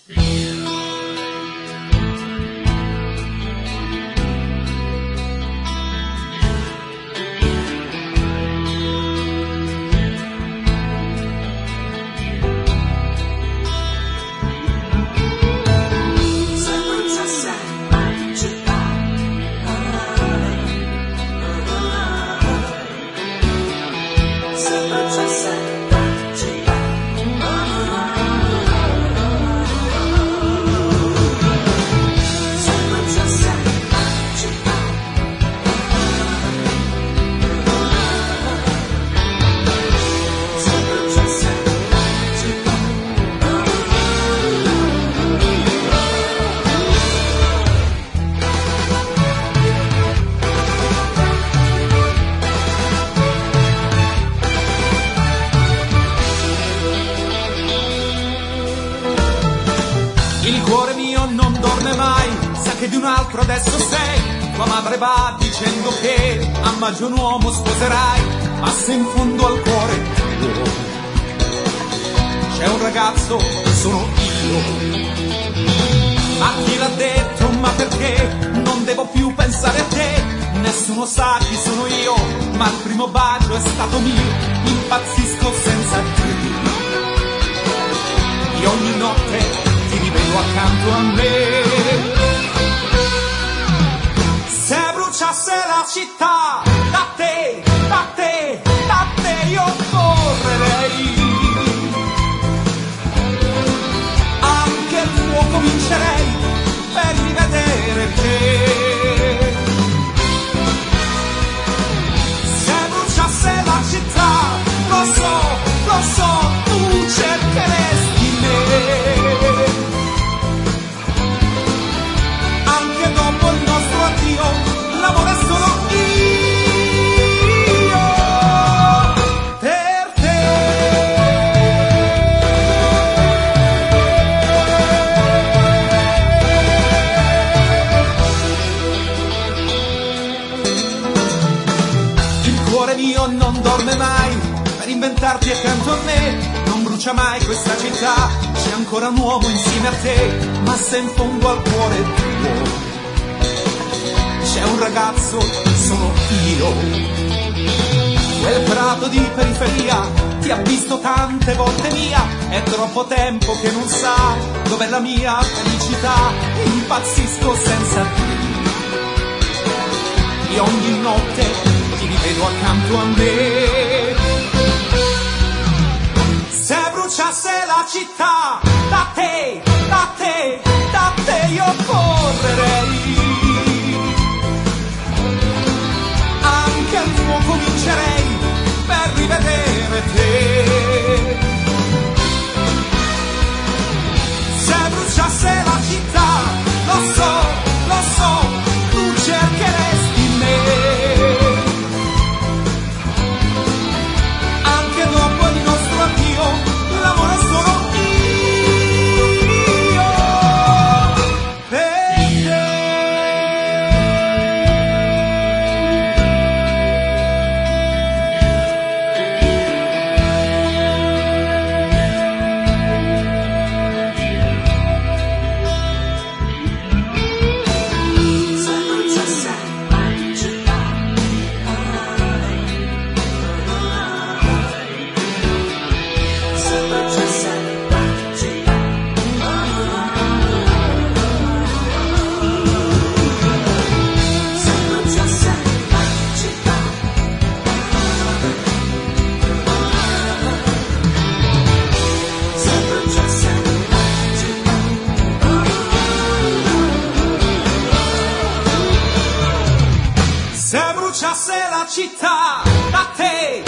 Il cuore mio non dorme mai, sa che di un altro adesso sei. Tua madre va dicendo che a maggio un uomo sposerai, ma se in fondo al cuore tuo c'è un ragazzo, sono io. Ma chi l'ha detto, ma perché non devo più pensare a te? Nessuno sa chi sono io, ma il primo bacio è stato mio. Impazzisco senza te, io ogni notte ti rivedo accanto a me. Se bruciasse la città, da te, da te, da te io correrei. Anche il fuoco vincerei per rivedere te. Se bruciasse la città, lo so, tu cercheresti me. L'amore sono io per te. Il cuore mio non dorme mai per inventarti accanto a me. Non brucia mai questa città, c'è ancora un uomo insieme a te. Ma se in fondo al cuore tuo c'è un ragazzo, sono io. Quel prato di periferia ti ha visto tante volte mia. È troppo tempo che non sa dov'è la mia felicità. Impazzisco senza te, io ogni notte ti rivedo accanto a me. Se bruciasse la città, da te, da te, da te io correrei. Anche al fuoco vincerei per rivedere te. Se bruciasse la città, lo so, tu cercheresti me. Anche dopo il nostro addio, l'amore sono io per te. Se bruciasse la città, da te,